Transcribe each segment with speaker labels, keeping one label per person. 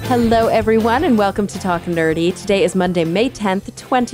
Speaker 1: Hello, everyone, and welcome to Talk Nerdy. Today is Monday, May 10th,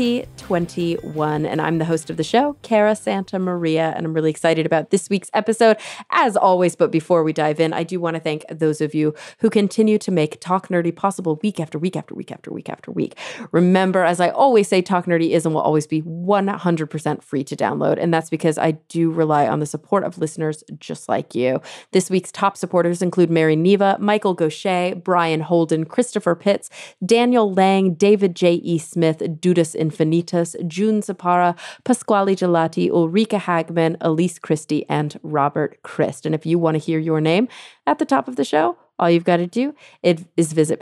Speaker 1: 2021, and I'm the host of the show, Cara Santa Maria, and I'm really excited about this week's episode, as always. But before we dive in, I do want to thank those of you who continue to make Talk Nerdy possible week after week after week after week after week. Remember, as I always say, Talk Nerdy is and will always be 100% free to download, and that's because I do rely on the support of listeners just like you. This week's top supporters include Mary Neva, Michael Gaucher, Brian Holden, Christopher Pitts, Daniel Lang, David J.E. Smith, Dudas Infinitus, June Zapara, Pasquale Gelati, Ulrika Hagman, Elise Christie, and Robert Christ. And if you want to hear your name at the top of the show, all you've got to do is visit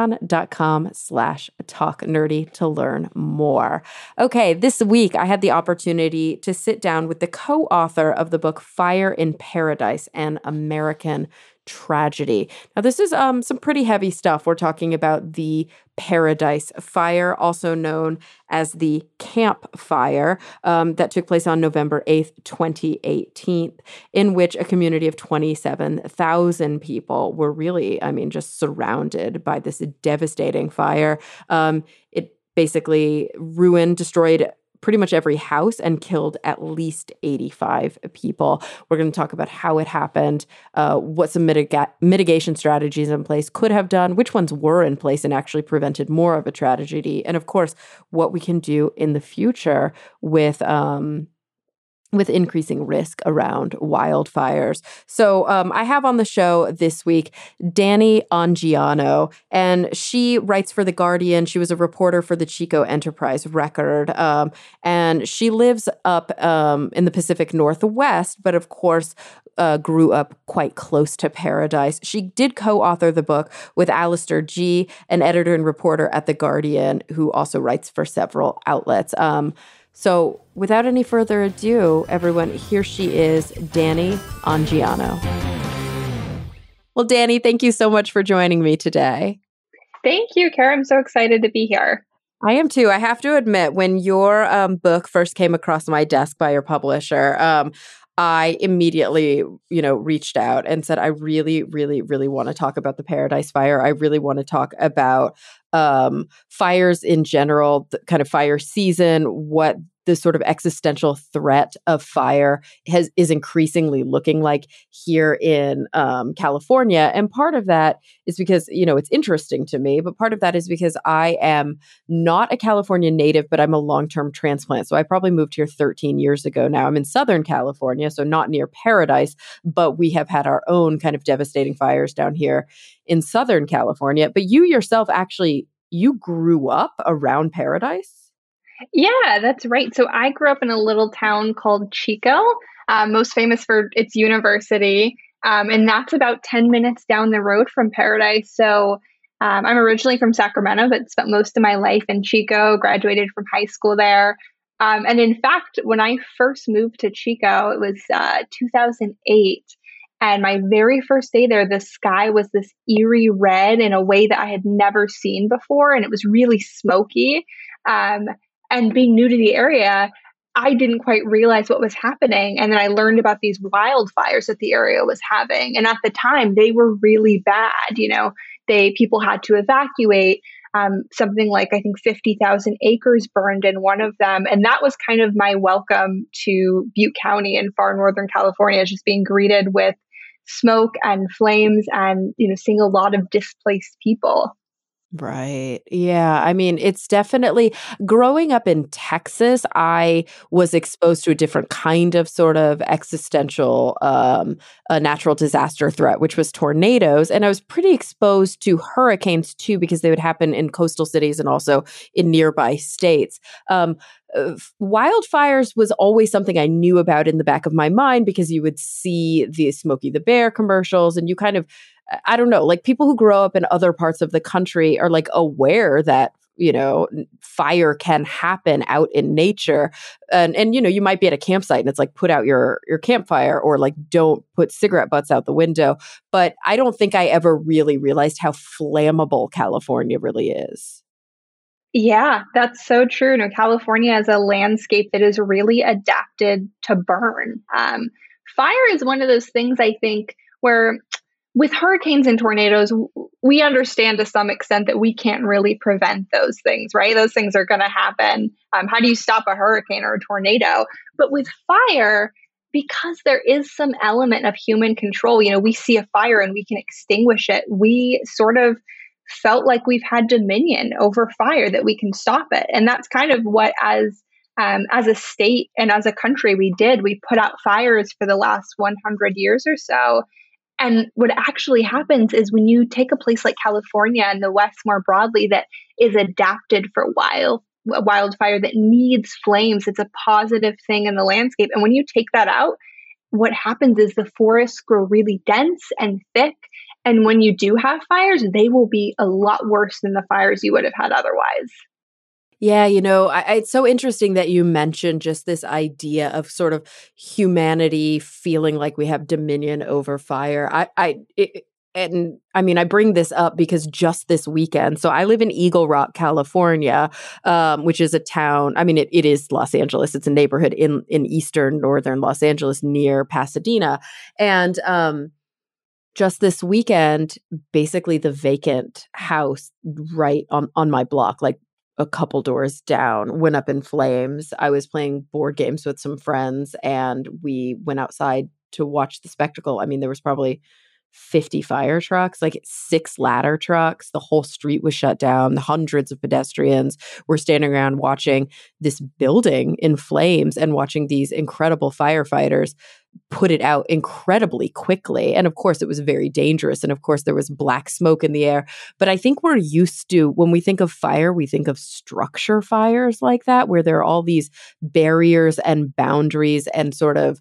Speaker 1: patreon.com/talknerdy to learn more. Okay, this week I had the opportunity to sit down with the co-author of the book Fire in Paradise, An American Tragedy. Now, this is some pretty heavy stuff. We're talking about the Paradise Fire, also known as the Camp Fire, that took place on November 8th, 2018, in which a community of 27,000 people were really, just surrounded by this devastating fire. It basically destroyed pretty much every house and killed at least 85 people. We're going to talk about how it happened, what some mitigation strategies in place could have done, which ones were in place and actually prevented more of a tragedy, and of course, what we can do in the future with increasing risk around wildfires. So I have on the show this week Dani Angiano, and she writes for The Guardian. She was a reporter for the Chico Enterprise Record, and she lives up in the Pacific Northwest, but of course grew up quite close to Paradise. She did co-author the book with Alistair Gee, an editor and reporter at The Guardian, who also writes for several outlets. So without any further ado, everyone, here she is, Dani Angiano. Well, Dani, thank you so much for joining me today.
Speaker 2: Thank you, Cara. I'm so excited to be here.
Speaker 1: I am too. I have to admit, when your book first came across my desk by your publisher, I immediately, reached out and said, I really, really, really want to talk about the Paradise Fire. I really want to talk about fires in general, the kind of fire season, what the sort of existential threat of fire is increasingly looking like here in California. And part of that is because, it's interesting to me, but part of that is because I am not a California native, but I'm a long-term transplant. So I probably moved here 13 years ago now. I'm in Southern California, so not near Paradise, but we have had our own kind of devastating fires down here in Southern California. But you yourself, actually, you grew up around Paradise?
Speaker 2: Yeah, that's right. So I grew up in a little town called Chico, most famous for its university. And that's about 10 minutes down the road from Paradise. So I'm originally from Sacramento, but spent most of my life in Chico, graduated from high school there. And in fact, when I first moved to Chico, it was 2008. And my very first day there, the sky was this eerie red in a way that I had never seen before. And it was really smoky. And being new to the area, I didn't quite realize what was happening. And then I learned about these wildfires that the area was having. And at the time, they were really bad. People had to evacuate. Something like, I think, 50,000 acres burned in one of them. And that was kind of my welcome to Butte County in far northern California, just being greeted with smoke and flames and, seeing a lot of displaced people.
Speaker 1: Right. Yeah. It's definitely growing up in Texas, I was exposed to a different kind of sort of existential natural disaster threat, which was tornadoes. And I was pretty exposed to hurricanes too, because they would happen in coastal cities and also in nearby states. Wildfires was always something I knew about in the back of my mind because you would see the Smokey the Bear commercials and you kind of, I don't know, like people who grow up in other parts of the country are like aware that, fire can happen out in nature. And you might be at a campsite and it's like, put out your campfire or like, don't put cigarette butts out the window. But I don't think I ever really realized how flammable California really is.
Speaker 2: Yeah, that's so true. California is a landscape that is really adapted to burn. Fire is one of those things I think where with hurricanes and tornadoes, we understand to some extent that we can't really prevent those things, right? Those things are going to happen. How do you stop a hurricane or a tornado? But with fire, because there is some element of human control, we see a fire and we can extinguish it. We sort of felt like we've had dominion over fire, that we can stop it. And that's kind of what, as a state and as a country, we did. We put out fires for the last 100 years or so. And what actually happens is when you take a place like California and the West more broadly that is adapted for wildfire, that needs flames, it's a positive thing in the landscape. And when you take that out, what happens is the forests grow really dense and thick. And when you do have fires, they will be a lot worse than the fires you would have had otherwise.
Speaker 1: Yeah, it's so interesting that you mentioned just this idea of sort of humanity feeling like we have dominion over fire. I bring this up because just this weekend, so I live in Eagle Rock, California, which is a town. I mean, it is Los Angeles. It's a neighborhood in eastern northern Los Angeles near Pasadena, and just this weekend, basically the vacant house right on my block, like a couple doors down, went up in flames. I was playing board games with some friends and we went outside to watch the spectacle. I mean, there was probably 50 fire trucks, like 6 ladder trucks. The whole street was shut down. Hundreds of pedestrians were standing around watching this building in flames and watching these incredible firefighters put it out incredibly quickly. And of course, it was very dangerous. And of course, there was black smoke in the air. But I think we're used to, when we think of fire, we think of structure fires like that, where there are all these barriers and boundaries and sort of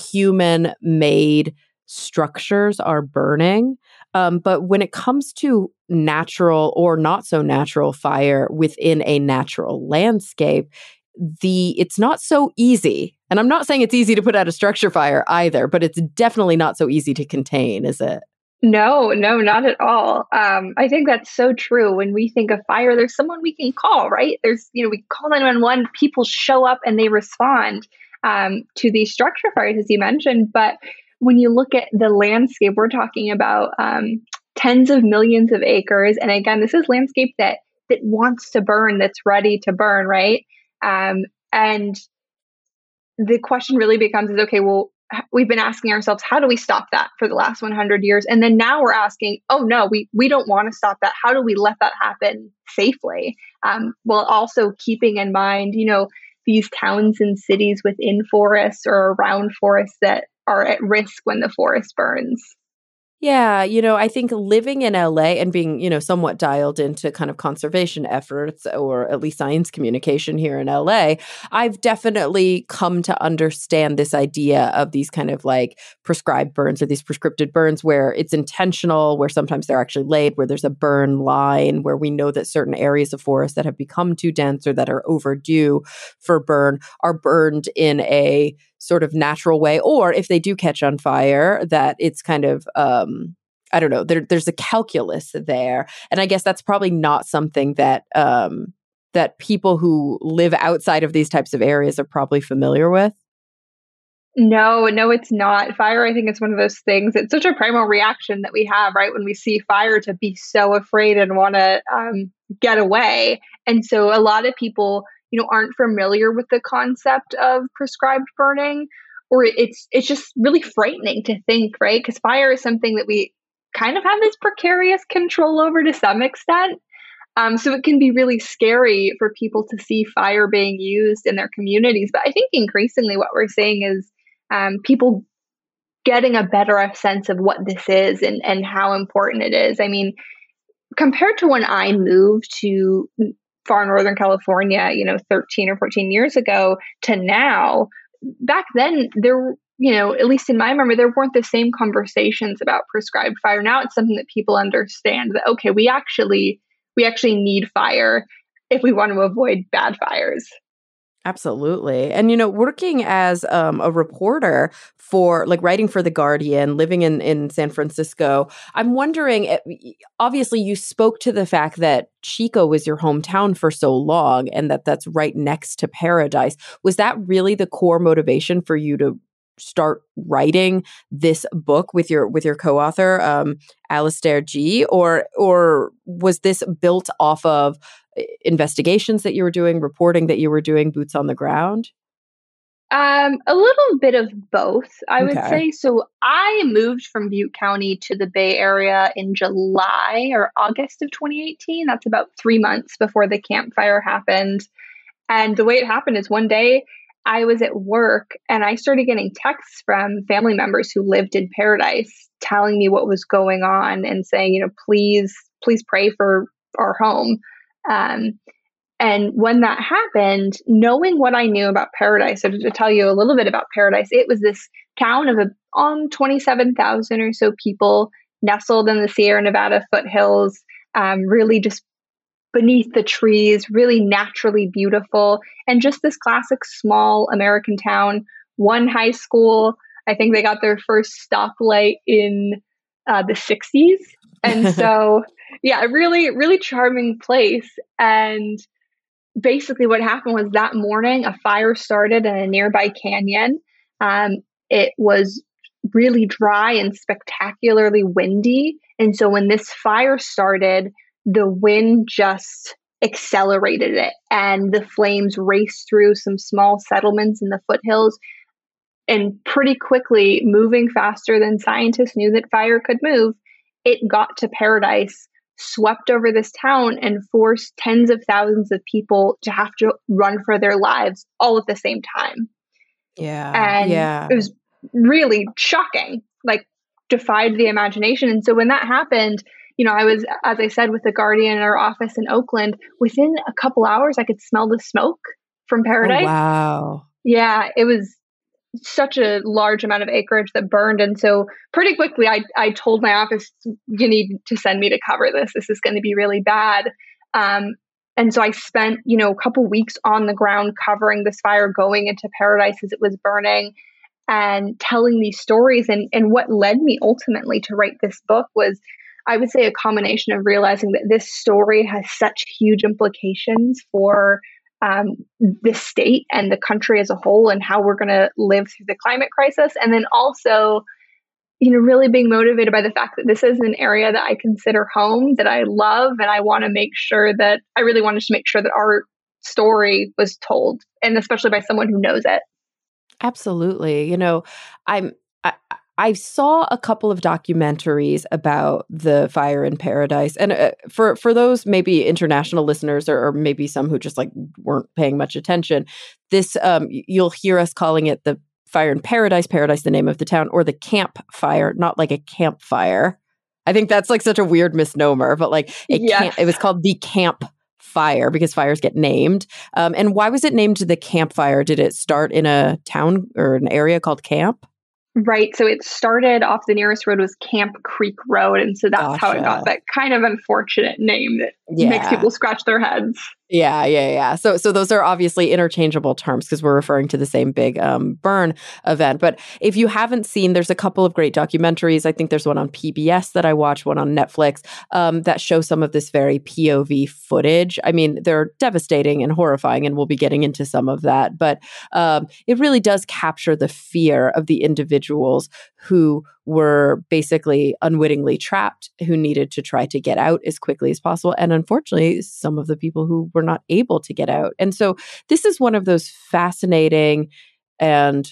Speaker 1: human-made structures are burning. But when it comes to natural or not so natural fire within a natural landscape, it's not so easy. And I'm not saying it's easy to put out a structure fire either, but it's definitely not so easy to contain, is it?
Speaker 2: No, not at all. I think that's so true. When we think of fire, there's someone we can call, right? We call 911, people show up and they respond to these structure fires, as you mentioned. But when you look at the landscape, we're talking about tens of millions of acres. And again, this is landscape that wants to burn, that's ready to burn, right? And the question really becomes is, okay, well, we've been asking ourselves, how do we stop that for the last 100 years? And then now we're asking, oh no, we don't want to stop that. How do we let that happen safely? While also keeping in mind, these towns and cities within forests or around forests that are at risk when the forest burns.
Speaker 1: Yeah, I think living in LA and being, somewhat dialed into kind of conservation efforts or at least science communication here in LA, I've definitely come to understand this idea of these kind of like prescribed burns or these prescripted burns where it's intentional, where sometimes they're actually laid, where there's a burn line, where we know that certain areas of forest that have become too dense or that are overdue for burn are burned in a sort of natural way, or if they do catch on fire, that it's kind of I don't know. There's a calculus there, and I guess that's probably not something that that people who live outside of these types of areas are probably familiar with.
Speaker 2: No, it's not. Fire, I think it's one of those things. It's such a primal reaction that we have, right? When we see fire, to be so afraid and want to get away. And so a lot of people, aren't familiar with the concept of prescribed burning, or it's just really frightening to think, right? Because fire is something that we kind of have this precarious control over to some extent. So it can be really scary for people to see fire being used in their communities. But I think increasingly what we're seeing is people getting a better sense of what this is and how important it is. I mean, compared to when I moved to far Northern California, 13 or 14 years ago to now, back then there, at least in my memory, there weren't the same conversations about prescribed fire. Now it's something that people understand that, okay, we actually need fire if we want to avoid bad fires.
Speaker 1: Absolutely. And, working as a reporter for like writing for The Guardian, living in San Francisco, I'm wondering, obviously you spoke to the fact that Chico was your hometown for so long and that's right next to Paradise. Was that really the core motivation for you to start writing this book with your co-author, Alistair G, or was this built off of investigations that you were doing, reporting that you were doing, boots on the ground?
Speaker 2: A little bit of both, I would
Speaker 1: Okay.
Speaker 2: say. So I moved from Butte County to the Bay Area in July or August of 2018. That's about 3 months before the Camp Fire happened. And the way it happened is one day I was at work and I started getting texts from family members who lived in Paradise telling me what was going on and saying, please pray for our home. Um, and when that happened, knowing what I knew about Paradise, so to tell you a little bit about Paradise, it was this town of on 27,000 or so people nestled in the Sierra Nevada foothills, really just beneath the trees, really naturally beautiful, and just this classic small American town. One high school, I think they got their first stoplight in the 60s. And so, yeah, a really, really charming place. And basically what happened was that morning a fire started in a nearby canyon. It was really dry and spectacularly windy, and so when this fire started, the wind just accelerated it, and the flames raced through some small settlements in the foothills, and pretty quickly, moving faster than scientists knew that fire could move, it got to Paradise, swept over this town, and forced tens of thousands of people to have to run for their lives all at the same time.
Speaker 1: Yeah.
Speaker 2: And
Speaker 1: Yeah.
Speaker 2: it was really shocking, like defied the imagination. And so when that happened, I was, as I said, with the Guardian in our office in Oakland. Within a couple hours, I could smell the smoke from
Speaker 1: Oh,
Speaker 2: Paradise.
Speaker 1: wow.
Speaker 2: Yeah, it was such a large amount of acreage that burned. And so pretty quickly, I told my office, you need to send me to cover this. This is going to be really bad. And so I spent, a couple weeks on the ground covering this fire, going into Paradise as it was burning and telling these stories. And what led me ultimately to write this book was, I would say, a combination of realizing that this story has such huge implications for the state and the country as a whole and how we're going to live through the climate crisis. And then also, really being motivated by the fact that this is an area that I consider home, that I love, and I really wanted to make sure that our story was told, and especially by someone who knows it.
Speaker 1: Absolutely. I'm I saw a couple of documentaries about the fire in Paradise, and for those maybe international listeners or maybe some who just like weren't paying much attention, this you'll hear us calling it the fire in Paradise, the name of the town, or the Camp Fire, not like a campfire. I think that's like such a weird misnomer, but like
Speaker 2: Yes.
Speaker 1: it was called the Camp Fire because fires get named. And why was it named the Camp Fire? Did it start in a town or an area called Camp?
Speaker 2: Right. So it started off, the nearest road was Camp Creek Road. And so that's how it got
Speaker 1: Gotcha.
Speaker 2: that kind of unfortunate name that makes
Speaker 1: Yeah.
Speaker 2: people scratch their heads.
Speaker 1: Yeah. So those are obviously interchangeable terms because we're referring to the same big burn event. But if you haven't seen, there's a couple of great documentaries. I think there's one on PBS that I watched, one on Netflix that show some of this very POV footage. I mean, they're devastating and horrifying, and we'll be getting into some of that. But it really does capture the fear of the individuals who were basically unwittingly trapped, who needed to try to get out as quickly as possible. And unfortunately, some of the people who were not able to get out. And so this is one of those fascinating and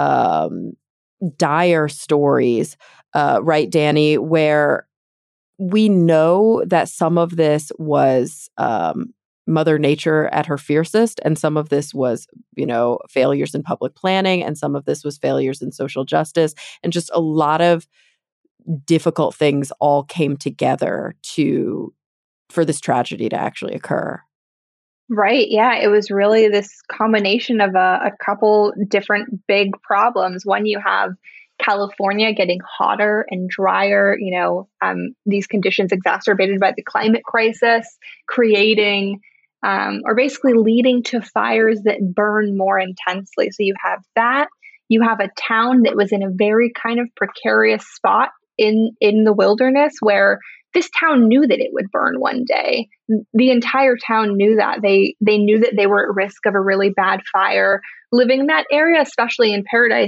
Speaker 1: dire stories, right, Danny, where we know that some of this was Mother Nature at her fiercest, and some of this was, failures in public planning, and some of this was failures in social justice, and just a lot of difficult things all came together for this tragedy to actually occur.
Speaker 2: Right. Yeah. It was really this combination of a couple different big problems. One, you have California getting hotter and drier, these conditions exacerbated by the climate crisis, creating or basically leading to fires that burn more intensely. So you have that. You have a town that was in a very kind of precarious spot in the wilderness, where this town knew that it would burn one day. The entire town knew that. They knew that they were at risk of a really bad fire. Living in that area, especially in Paradise,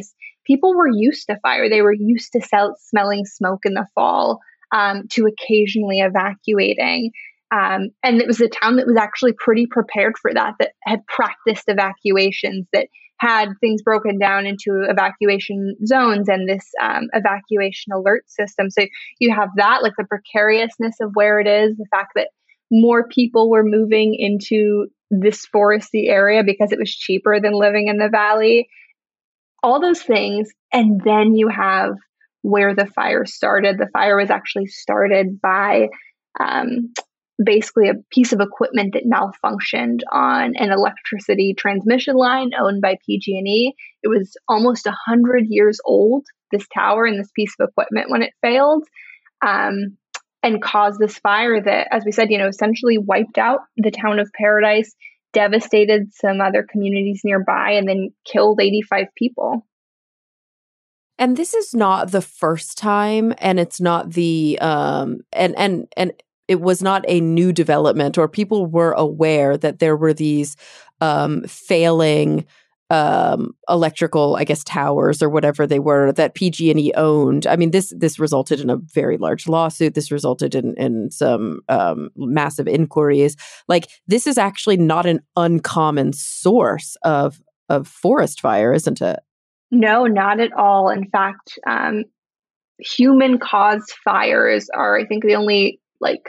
Speaker 2: people were used to fire. They were used to smelling smoke in the fall, to occasionally evacuating. And it was a town that was actually pretty prepared for that, that had practiced evacuations, that had things broken down into evacuation zones and this evacuation alert system. So you have that, like the precariousness of where it is, the fact that more people were moving into this foresty area because it was cheaper than living in the valley, all those things. And then you have where the fire started. The fire was actually started by basically a piece of equipment that malfunctioned on an electricity transmission line owned by PG&E. It was almost 100 years old, this tower and this piece of equipment, when it failed, and caused this fire that, as we said, essentially wiped out the town of Paradise, devastated some other communities nearby, and then killed 85 people.
Speaker 1: And this is not the first time, and it's not the and it was not a new development, or people were aware that there were these failing electrical, I guess, towers or whatever they were that PG&E owned. I mean, this resulted in a very large lawsuit. This resulted in some massive inquiries. Like, this is actually not an uncommon source of forest fire, isn't it?
Speaker 2: No, not at all. In fact, human-caused fires are, I think, the only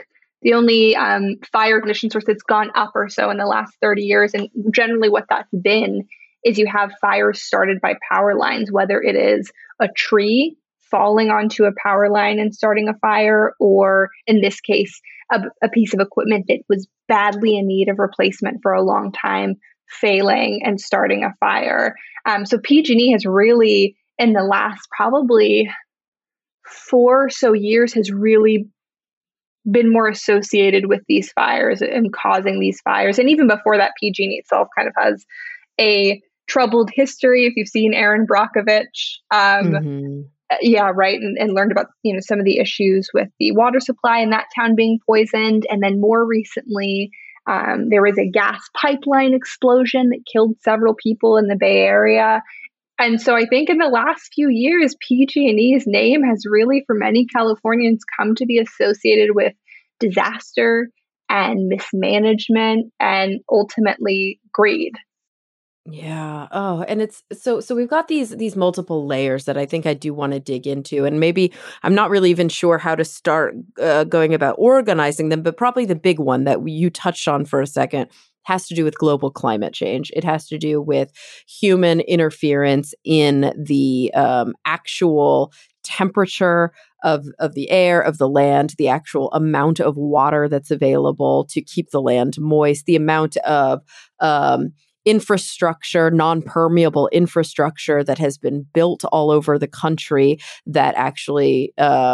Speaker 2: fire ignition source that's gone up or so in the last 30 years. And generally what that's been is you have fires started by power lines, whether it is a tree falling onto a power line and starting a fire, or in this case, a piece of equipment that was badly in need of replacement for a long time, failing and starting a fire. So PG&E has really, in the last probably 4 or so years, has really been more associated with these fires and causing these fires. And even before that, PG&E itself kind of has a troubled history. If you've seen Erin Brockovich, yeah, right, and learned about some of the issues with the water supply in that town being poisoned, and then more recently, there was a gas pipeline explosion that killed several people in the Bay Area. And so I think in the last few years, PG&E's name has really, for many Californians, come to be associated with disaster and mismanagement and ultimately greed.
Speaker 1: Yeah. Oh, and it's so we've got these multiple layers that I think I do want to dig into, and maybe I'm not really even sure how to start going about organizing them, but probably the big one that you touched on for a second has to do with global climate change. It has to do with human interference in the actual temperature of the air, of the land, the actual amount of water that's available to keep the land moist, the amount of infrastructure, non-permeable infrastructure that has been built all over the country that actually,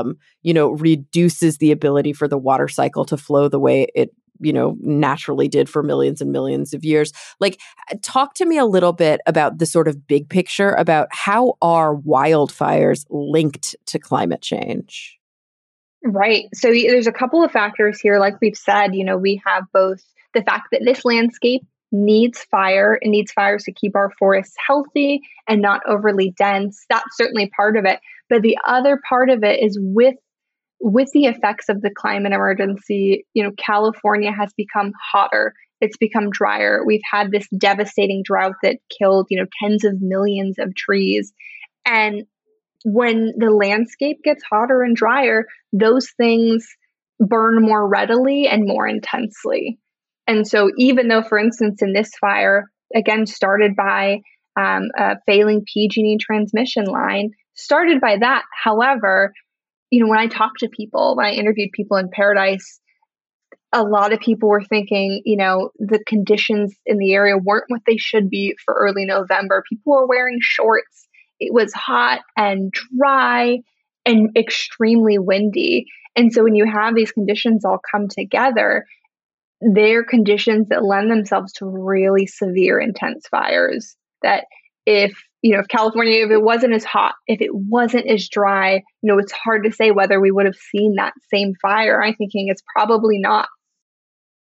Speaker 1: reduces the ability for the water cycle to flow the way it, naturally did for millions and millions of years. Like, talk to me a little bit about the sort of big picture about how are wildfires linked to climate change?
Speaker 2: Right. So there's a couple of factors here. Like we've said, we have both the fact that this landscape needs fire. It needs fires to keep our forests healthy and not overly dense. That's certainly part of it. But the other part of it is with the effects of the climate emergency, California has become hotter. It's become drier. We've had this devastating drought that killed, tens of millions of trees. And when the landscape gets hotter and drier, those things burn more readily and more intensely. And so even though, for instance, in this fire, again, started by a failing PG&E transmission line, started by that. However, when I talked to people, when I interviewed people in Paradise, a lot of people were thinking, the conditions in the area weren't what they should be for early November. People were wearing shorts. It was hot and dry and extremely windy. And so when you have these conditions all come together, they're conditions that lend themselves to really severe, intense fires. That if California, if it wasn't as hot, if it wasn't as dry, it's hard to say whether we would have seen that same fire. I'm thinking it's probably not.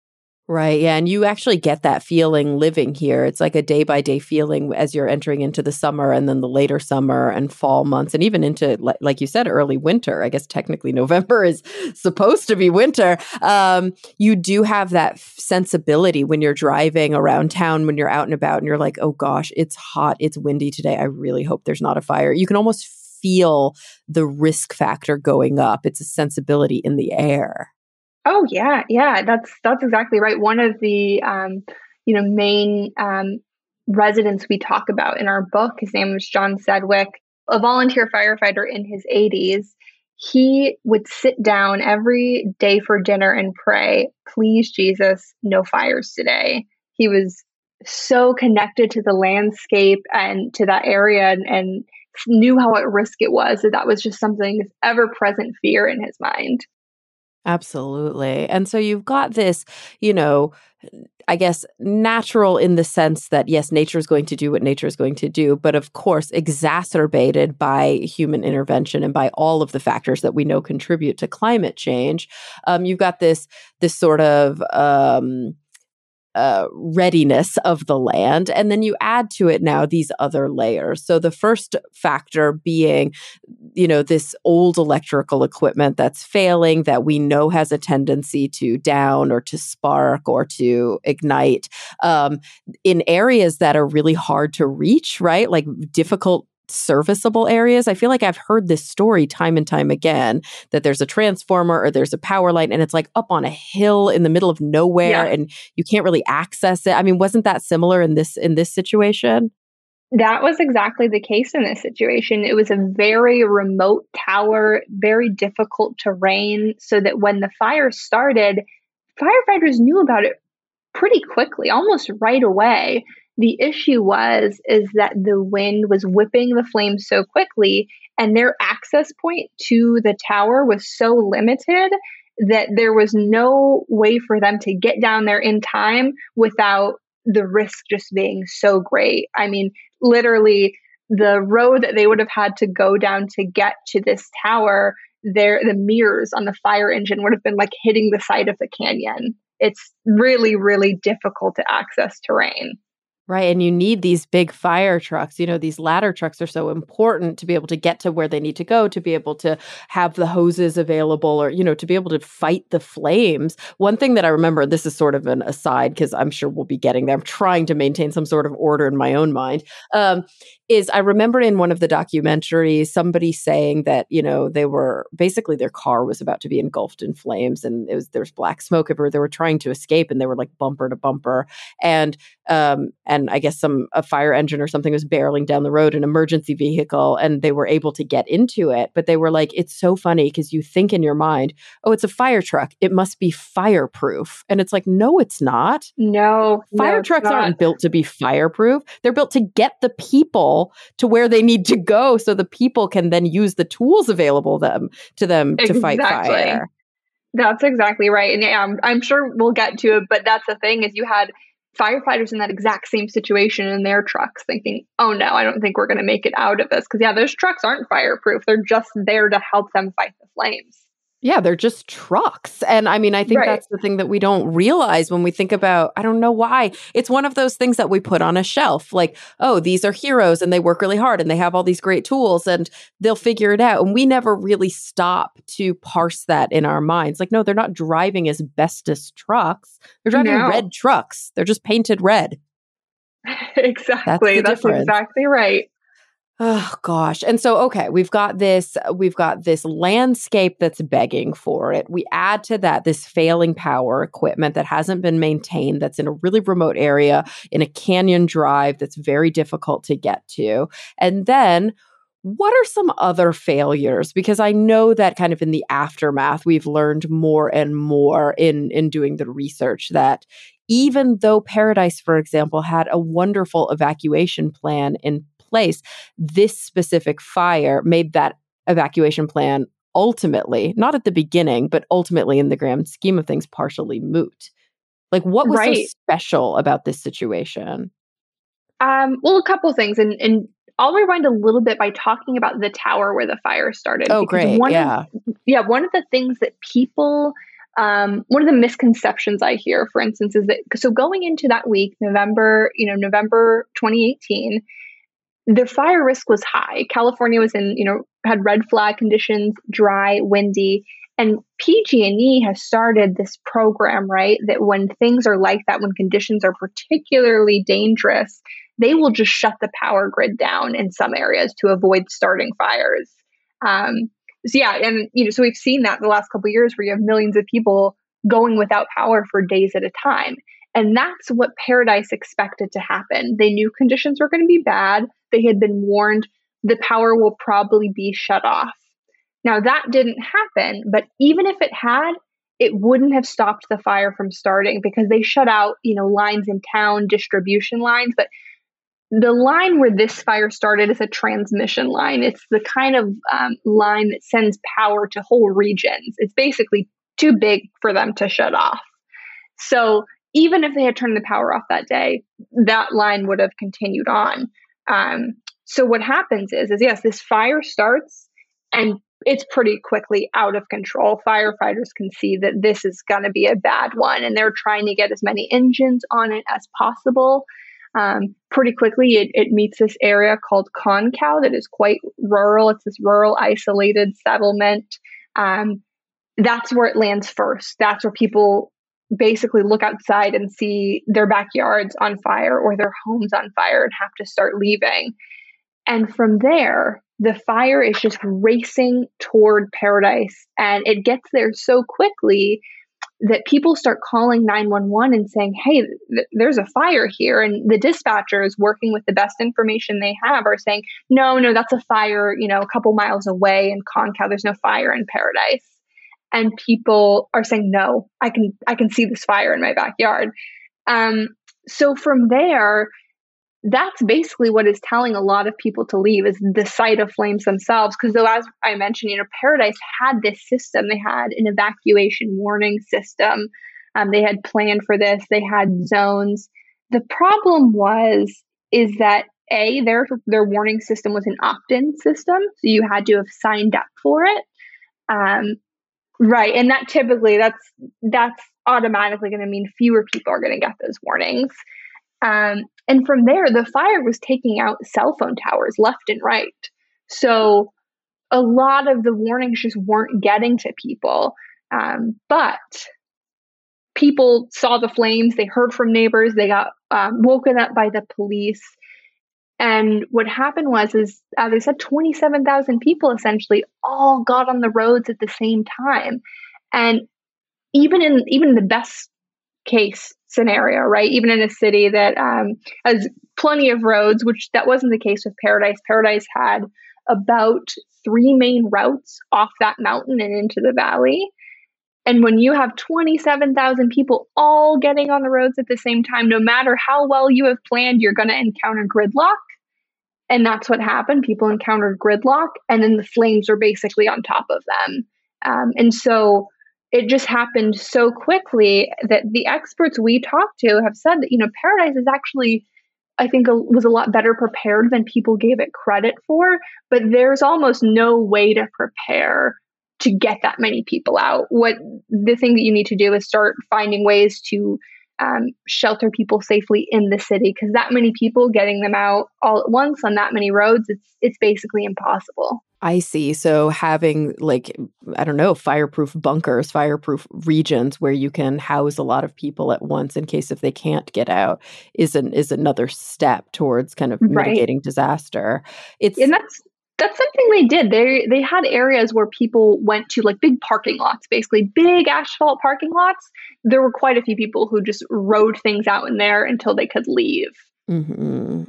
Speaker 1: Right. Yeah. And you actually get that feeling living here. It's like a day by day feeling as you're entering into the summer and then the later summer and fall months and even into, like you said, early winter. I guess technically November is supposed to be winter. You do have that sensibility when you're driving around town, when you're out and about and you're like, oh gosh, it's hot. It's windy today. I really hope there's not a fire. You can almost feel the risk factor going up. It's a sensibility in the air.
Speaker 2: Oh yeah, yeah, that's exactly right. One of the main residents we talk about in our book, his name was John Sedgwick, a volunteer firefighter in his 80s. He would sit down every day for dinner and pray, "Please, Jesus, no fires today." He was so connected to the landscape and to that area, and knew how at risk it was. That was just something, this ever present fear in his mind.
Speaker 1: Absolutely. And so you've got this, you know, I guess natural in the sense that, yes, nature is going to do what nature is going to do, but of course, exacerbated by human intervention and by all of the factors that we know contribute to climate change. You've got this sort of readiness of the land. And then you add to it now these other layers. So the first factor being, this old electrical equipment that's failing that we know has a tendency to down or to spark or to ignite in areas that are really hard to reach, right? Like difficult serviceable areas. I feel like I've heard this story time and time again that there's a transformer or there's a power line and it's like up on a hill in the middle of nowhere
Speaker 2: Yeah.
Speaker 1: and you can't really access it. I mean, wasn't that similar in this situation?
Speaker 2: That was exactly the case in this situation. It was a very remote tower, very difficult terrain, so that when the fire started, firefighters knew about it pretty quickly, almost right away. The issue is that the wind was whipping the flames so quickly, and their access point to the tower was so limited that there was no way for them to get down there in time without the risk just being so great. I mean, literally, the road that they would have had to go down to get to this tower, the mirrors on the fire engine would have been like hitting the side of the canyon. It's really, really difficult to access terrain.
Speaker 1: Right. And you need these big fire trucks. These ladder trucks are so important to be able to get to where they need to go, to be able to have the hoses available or, to be able to fight the flames. One thing that I remember, this is sort of an aside because I'm sure we'll be getting there. I'm trying to maintain some sort of order in my own mind. Is I remember in one of the documentaries, somebody saying that, they were basically their car was about to be engulfed in flames and there's black smoke everywhere. They were trying to escape and they were like bumper to bumper. And I guess a fire engine or something was barreling down the road, an emergency vehicle, and they were able to get into it. But they were like, it's so funny because you think in your mind, oh, it's a fire truck. It must be fireproof. And it's like, no, it's not.
Speaker 2: No,
Speaker 1: Fire trucks aren't built to be fireproof. They're built to get the people to where they need to go so the people can then use the tools available to them to fight fire.
Speaker 2: That's exactly right. And yeah, I'm sure we'll get to it, but that's the thing is you had firefighters in that exact same situation in their trucks thinking, oh no, I don't think we're going to make it out of this. Because yeah, those trucks aren't fireproof. They're just there to help them fight the flames.
Speaker 1: Yeah, they're just trucks. And I mean, I think that's the thing that we don't realize when we think about, I don't know why. It's one of those things that we put on a shelf. Like, oh, these are heroes and they work really hard and they have all these great tools and they'll figure it out. And we never really stop to parse that in our minds. Like, no, they're not driving asbestos trucks. They're driving red trucks. They're just painted red.
Speaker 2: Exactly. That's exactly right.
Speaker 1: Oh gosh. And so, okay, we've got this landscape that's begging for it. We add to that this failing power equipment that hasn't been maintained, that's in a really remote area, in a canyon drive that's very difficult to get to. And then what are some other failures? Because I know that kind of in the aftermath, we've learned more and more in doing the research that even though Paradise, for example, had a wonderful evacuation plan in place, this specific fire made that evacuation plan ultimately, not at the beginning, but ultimately in the grand scheme of things, partially moot. Like, what was so special about this situation?
Speaker 2: Well, a couple things. And I'll rewind a little bit by talking about the tower where the fire started.
Speaker 1: Oh, great.
Speaker 2: One of the things that people One of the misconceptions I hear, for instance, is that so going into that week, November 2018, the fire risk was high. California was had red flag conditions, dry, windy, and PG&E has started this program, right? That when things are like that, when conditions are particularly dangerous, they will just shut the power grid down in some areas to avoid starting fires. So we've seen that the last couple of years where you have millions of people going without power for days at a time. And that's what Paradise expected to happen. They knew conditions were going to be bad. They had been warned the power will probably be shut off. Now, that didn't happen, but even if it had, it wouldn't have stopped the fire from starting because they shut out, lines in town, distribution lines. But the line where this fire started is a transmission line. It's the kind of line that sends power to whole regions. It's basically too big for them to shut off. So even if they had turned the power off that day, that line would have continued on. So what happens is yes, this fire starts and it's pretty quickly out of control. Firefighters can see that this is going to be a bad one, and they're trying to get as many engines on it as possible. Pretty quickly, it meets this area called Concow that is quite rural. It's this rural, isolated settlement. That's where it lands first. That's where people basically look outside and see their backyards on fire or their homes on fire and have to start leaving. And from there, the fire is just racing toward Paradise. And it gets there so quickly that people start calling 911 and saying, hey, there's a fire here. And the dispatchers, working with the best information they have, are saying, no, that's a fire, a couple miles away in Concow. There's no fire in Paradise. And people are saying, no, I can see this fire in my backyard. So from there, that's basically what is telling a lot of people to leave is the sight of flames themselves. Because though, as I mentioned, Paradise had this system. They had an evacuation warning system. They had planned for this. They had zones. The problem is that their warning system was an opt-in system. So you had to have signed up for it. Right. And that typically that's automatically going to mean fewer people are going to get those warnings. And from there, the fire was taking out cell phone towers left and right. So a lot of the warnings just weren't getting to people. But people saw the flames. They heard from neighbors. They got woken up by the police. And what happened is, as I said, 27,000 people essentially all got on the roads at the same time. And even in the best case scenario, right? Even in a city that has plenty of roads, which that wasn't the case with Paradise. Paradise had about 3 main routes off that mountain and into the valley. And when you have 27,000 people all getting on the roads at the same time, no matter how well you have planned, you're going to encounter gridlock. And that's what happened. People encountered gridlock, and then the flames are basically on top of them. And so it just happened so quickly that the experts we talked to have said that, Paradise is actually, I think, was a lot better prepared than people gave it credit for. But there's almost no way to prepare to get that many people out. The thing that you need to do is start finding ways to shelter people safely in the city, because that many people getting them out all at once on that many roads, it's basically impossible.
Speaker 1: I see. So having fireproof bunkers, fireproof regions where you can house a lot of people at once in case if they can't get out is another step towards kind of mitigating disaster.
Speaker 2: And that's something they did. They had areas where people went to, like, big parking lots, basically big asphalt parking lots. There were quite a few people who just rode things out in there until they could leave.
Speaker 1: Mm-hmm.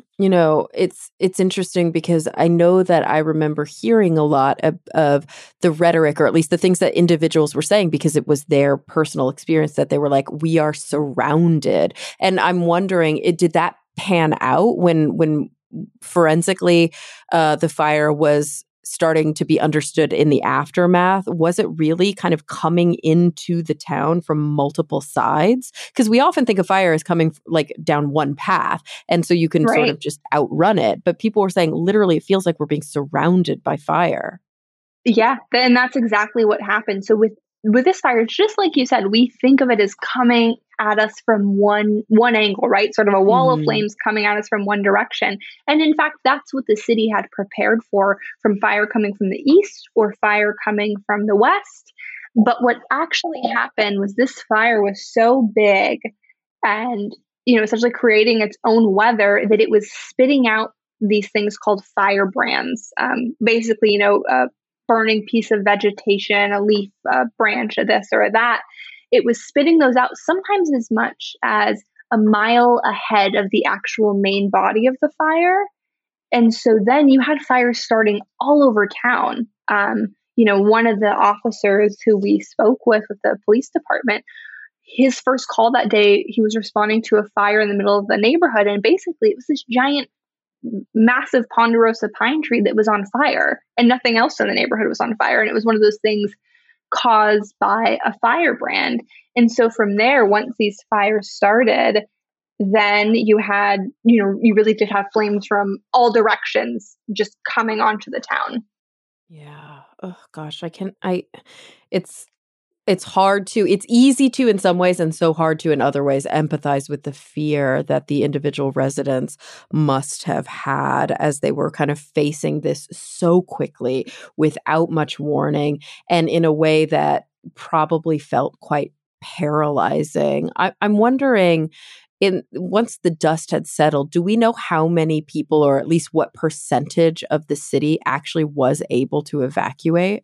Speaker 1: It's interesting because I know that I remember hearing a lot of the rhetoric, or at least the things that individuals were saying, because it was their personal experience that they were like, we are surrounded. And I'm wondering, did that pan out when forensically the fire was starting to be understood in the aftermath? Was it really kind of coming into the town from multiple sides? Because we often think of fire as coming like down one path, and so you can sort of just outrun it. But people were saying literally it feels like we're being surrounded by fire.
Speaker 2: Yeah, and that's exactly what happened. So with with this fire, it's just like you said, we think of it as coming at us from one angle, right? Sort of a wall of
Speaker 1: Hmm.
Speaker 2: flames coming at us from one direction. And in fact, that's what the city had prepared for, from fire coming from the east or fire coming from the west. But what actually happened was this fire was so big and, essentially creating its own weather, that it was spitting out these things called firebrands. Basically, a burning piece of vegetation, a leaf, a branch of this or that. It was spitting those out sometimes as much as a mile ahead of the actual main body of the fire. And so then you had fires starting all over town. One of the officers who we spoke with the police department, his first call that day, he was responding to a fire in the middle of the neighborhood. And basically, it was this giant, massive ponderosa pine tree that was on fire, and nothing else in the neighborhood was on fire. And it was one of those things caused by a firebrand. And so from there, once these fires started, then you really did have flames from all directions just coming onto the town.
Speaker 1: Yeah. Oh gosh, it's it's easy to in some ways and so hard to in other ways empathize with the fear that the individual residents must have had as they were kind of facing this so quickly without much warning and in a way that probably felt quite paralyzing. I'm wondering, in once the dust had settled, do we know how many people or at least what percentage of the city actually was able to evacuate?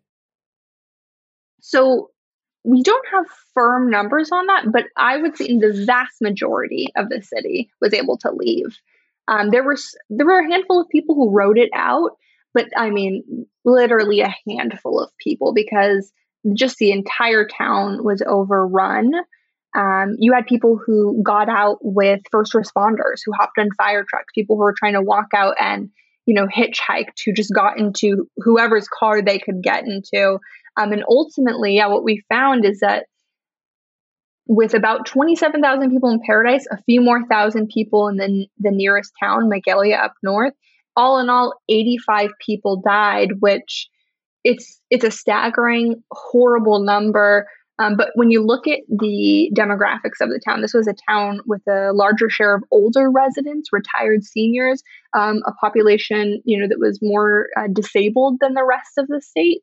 Speaker 2: So we don't have firm numbers on that, but I would say the vast majority of the city was able to leave. There were a handful of people who rode it out, but I mean, literally a handful of people, because just the entire town was overrun. You had people who got out with first responders who hopped on fire trucks, people who were trying to walk out and hitchhiked, who just got into whoever's car they could get into. And ultimately, yeah, what we found is that with about 27,000 people in Paradise, a few more thousand people in the nearest town, Magalia up north, all in all, 85 people died, which it's a staggering, horrible number. But when you look at the demographics of the town, this was a town with a larger share of older residents, retired seniors, a population that was more disabled than the rest of the state.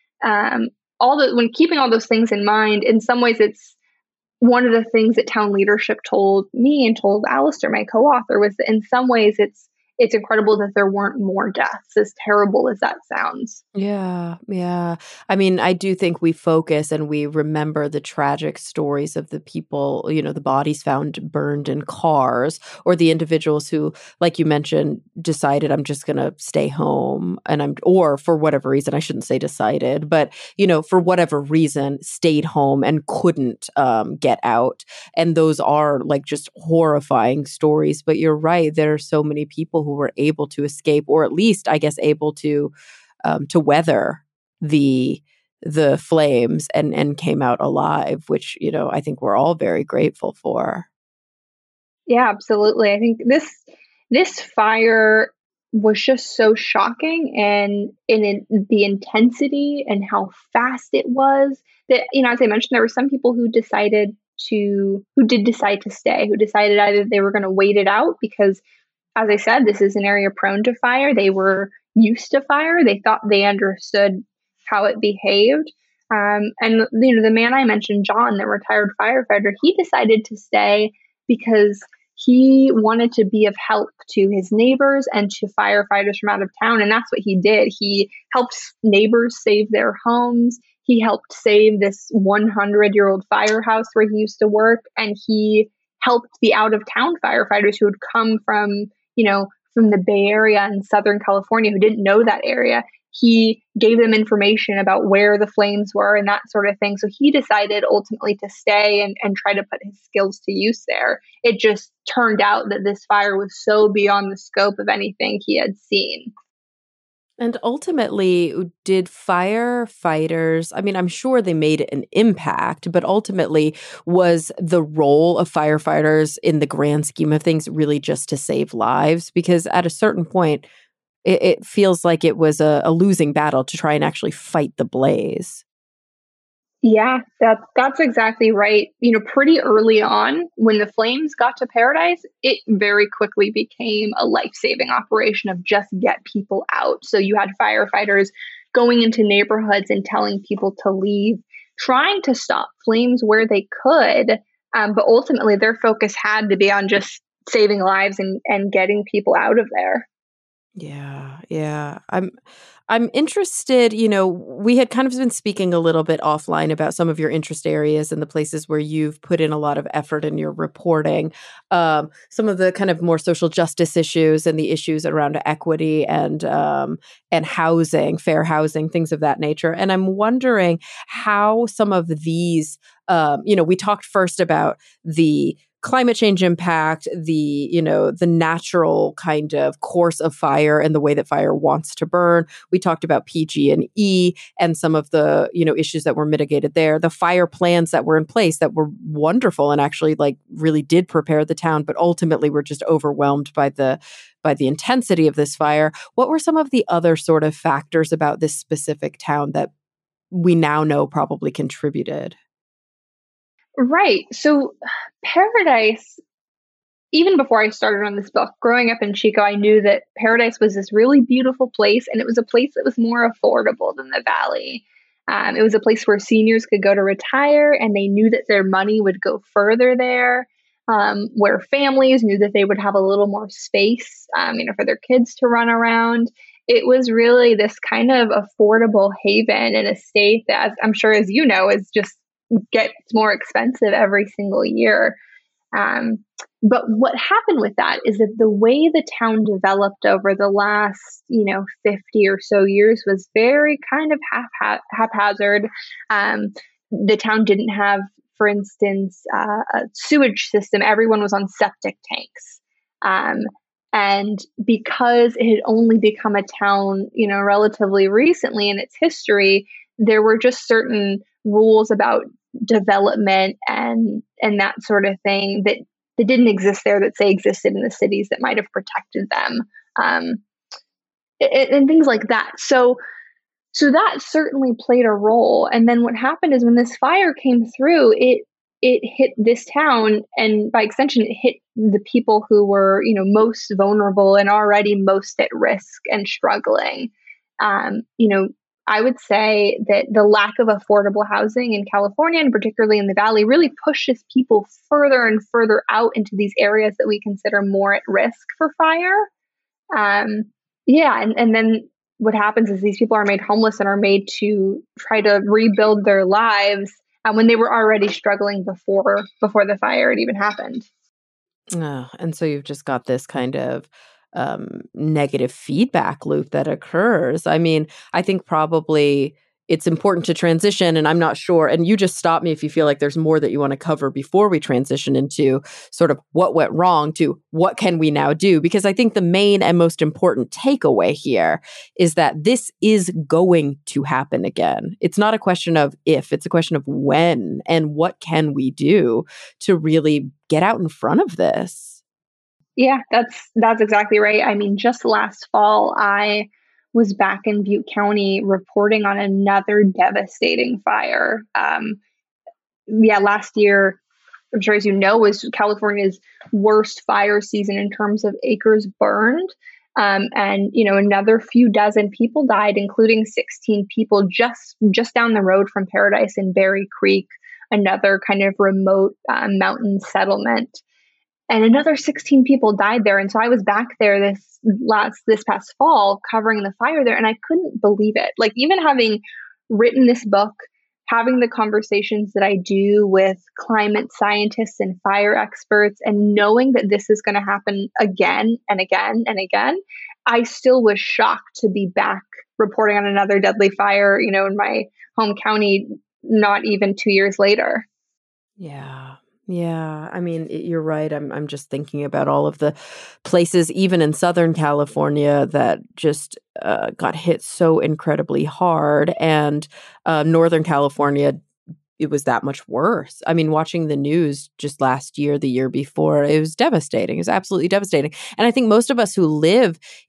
Speaker 2: When keeping all those things in mind, in some ways, it's one of the things that town leadership told me and told Alistair, my co-author, was that in some ways it's incredible that there weren't more deaths, as terrible as that sounds.
Speaker 1: Yeah, yeah. I mean, I do think we focus and we remember the tragic stories of the people, the bodies found burned in cars, or the individuals who, like you mentioned, decided I'm just going to stay home or for whatever reason, I shouldn't say decided, but, for whatever reason, stayed home and couldn't get out. And those are like just horrifying stories. But you're right. There are so many people who were able to escape, or at least, I guess, able to weather the flames and came out alive, which I think we're all very grateful for.
Speaker 2: Yeah, absolutely. I think this fire was just so shocking, and the intensity and how fast it was, that as I mentioned, there were some people who did decide to stay, who decided either they were going to wait it out because, as I said, this is an area prone to fire. They were used to fire. They thought they understood how it behaved. And the man I mentioned, John, the retired firefighter, he decided to stay because he wanted to be of help to his neighbors and to firefighters from out of town. And that's what he did. He helped neighbors save their homes. He helped save this 100-year-old firehouse where he used to work. And he helped the out of town firefighters who had come from the Bay Area and Southern California, who didn't know that area. He gave them information about where the flames were and that sort of thing. So he decided ultimately to stay and try to put his skills to use there. It just turned out that this fire was so beyond the scope of anything he had seen.
Speaker 1: And ultimately, did firefighters, I mean, I'm sure they made an impact, but ultimately, was the role of firefighters in the grand scheme of things really just to save lives? Because at a certain point, it feels like it was a losing battle to try and actually fight the blaze.
Speaker 2: Yeah, that's exactly right. Pretty early on, when the flames got to Paradise, it very quickly became a life-saving operation of just get people out. So you had firefighters going into neighborhoods and telling people to leave, trying to stop flames where they could. But ultimately, their focus had to be on just saving lives and getting people out of there.
Speaker 1: Yeah, yeah. I'm interested, we had kind of been speaking a little bit offline about some of your interest areas and the places where you've put in a lot of effort in your reporting. Some of the kind of more social justice issues and the issues around equity and housing, fair housing, things of that nature. And I'm wondering how some of these we talked first about the climate change impact, the natural kind of course of fire and the way that fire wants to burn. We talked about PG&E and some of the issues that were mitigated there. The fire plans that were in place that were wonderful and actually like really did prepare the town, but ultimately were just overwhelmed by the intensity of this fire. What were some of the other sort of factors about this specific town that we now know probably contributed?
Speaker 2: Right. So Paradise, even before I started on this book, growing up in Chico, I knew that Paradise was this really beautiful place, and it was a place that was more affordable than the Valley. It was a place where seniors could go to retire, and they knew that their money would go further there. Where families knew that they would have a little more space, for their kids to run around. It was really this kind of affordable haven in a state that, I'm sure, as you know, is just gets more expensive every single year. Um, but what happened with that is that the way the town developed over the last, 50 or so years was very kind of haphazard. Um, the town didn't have, for instance, a sewage system. Everyone was on septic tanks. Um, and because it had only become a town, relatively recently in its history, there were just certain rules about development and that sort of thing that didn't exist there that say existed in the cities that might have protected them, um, and things like that. So that certainly played a role. And then what happened is when this fire came through, it hit this town, and by extension, it hit the people who were most vulnerable and already most at risk and struggling. Um, you know, I would say that the lack of affordable housing in California, and particularly in the Valley, really pushes people further and further out into these areas that we consider more at risk for fire. Um, yeah, and then what happens is these people are made homeless and are made to try to rebuild their lives when they were already struggling before the fire had even happened.
Speaker 1: Oh, and so you've just got this kind of negative feedback loop that occurs. I mean, I think probably it's important to transition, and I'm not sure. And you just stop me if you feel like there's more that you want to cover before we transition into sort of what went wrong to what can we now do? Because I think the main and most important takeaway here is that this is going to happen again. It's not a question of if, it's a question of when and what can we do to really get out in front of this.
Speaker 2: Yeah, that's exactly right. I mean, just last fall, I was back in Butte County reporting on another devastating fire. Yeah, last year, I'm sure as you know, was California's worst fire season in terms of acres burned. And another few dozen people died, including 16 people just down the road from Paradise in Berry Creek, another kind of remote mountain settlement, and another 16 people died there. And so I was back there this past fall covering the fire there, and I couldn't believe it. Like, even having written this book, having the conversations that I do with climate scientists and fire experts, and knowing that this is going to happen again and again and again, I still was shocked to be back reporting on another deadly fire, in my home county, not even 2 years later.
Speaker 1: Yeah. Yeah. I mean, you're right. I'm just thinking about all of the places, even in Southern California, that just got hit so incredibly hard. And Northern California, it was that much worse. I mean, watching the news just last year, the year before, it was devastating. It was absolutely devastating. And I think most of us who live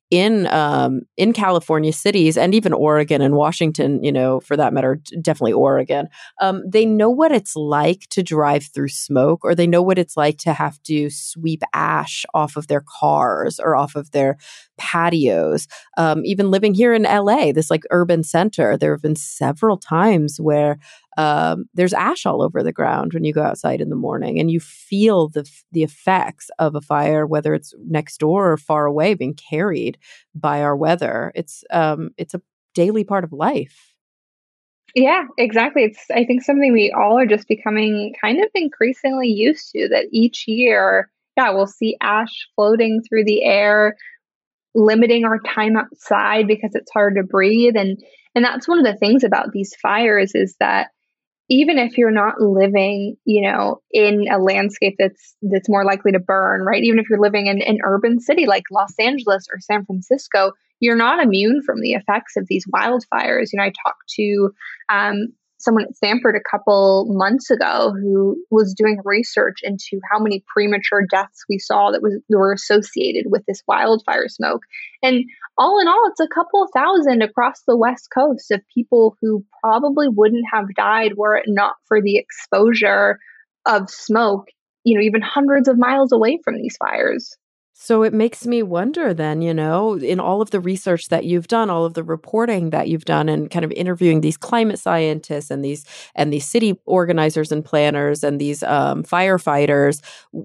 Speaker 1: in California cities and even Oregon and Washington, for that matter, definitely Oregon, they know what it's like to drive through smoke, or they know what it's like to have to sweep ash off of their cars or off of their patios. Even living here in LA, this like urban center, there have been several times where there's ash all over the ground when you go outside in the morning, and you feel the effects of a fire, whether it's next door or far away, being carried by our weather. It's a daily part of life.
Speaker 2: Yeah, exactly. It's, I think, something we all are just becoming kind of increasingly used to, that each year, yeah, we'll see ash floating through the air, limiting our time outside because it's hard to breathe. And that's one of the things about these fires, is that even if you're not living, in a landscape that's more likely to burn, right? Even if you're living in an urban city like Los Angeles or San Francisco, you're not immune from the effects of these wildfires. I talked to someone at Stanford a couple months ago who was doing research into how many premature deaths we saw that were associated with this wildfire smoke. And all in all, it's a couple thousand across the West Coast of people who probably wouldn't have died were it not for the exposure of smoke, even hundreds of miles away from these fires.
Speaker 1: So it makes me wonder then, in all of the research that you've done, all of the reporting that you've done, and kind of interviewing these climate scientists and these city organizers and planners and these firefighters,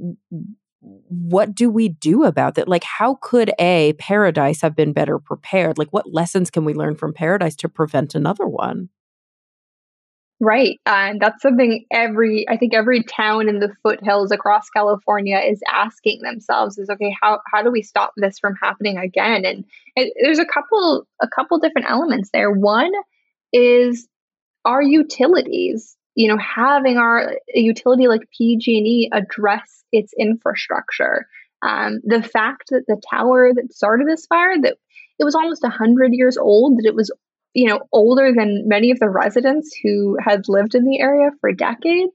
Speaker 1: what do we do about that? Like, how could Paradise have been better prepared? Like, what lessons can we learn from Paradise to prevent another one?
Speaker 2: Right. And that's something I think every town in the foothills across California is asking themselves, is, okay, how do we stop this from happening again? And there's a couple different elements there. One is our utilities, having a utility like PG&E address its infrastructure. The fact that the tower that started this fire, that it was almost 100 years old, that it was older than many of the residents who had lived in the area for decades.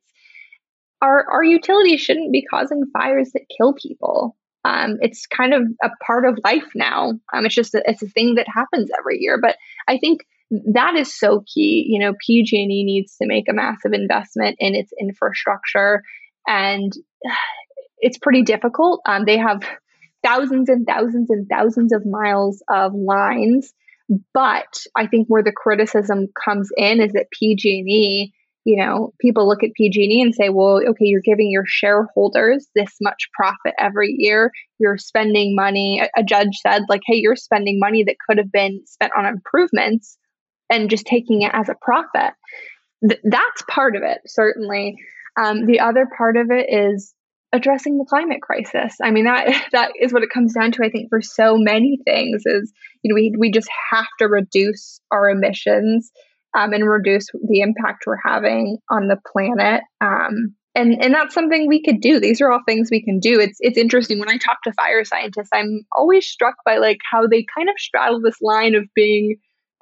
Speaker 2: Our utilities shouldn't be causing fires that kill people. It's kind of a part of life now. It's a thing that happens every year. But I think that is so key. PG&E needs to make a massive investment in its infrastructure, and it's pretty difficult. They have thousands and thousands and thousands of miles of lines. But I think where the criticism comes in is that PG&E, people look at PG&E and say, well, okay, you're giving your shareholders this much profit every year. You're spending money. A judge said, like, hey, you're spending money that could have been spent on improvements and just taking it as a profit. That's part of it, certainly. The other part of it is addressing the climate crisis. I mean, that is what it comes down to, I think, for so many things, is, we just have to reduce our emissions and reduce the impact we're having on the planet. And that's something we could do. These are all things we can do. It's interesting when I talk to fire scientists, I'm always struck by like how they kind of straddle this line of being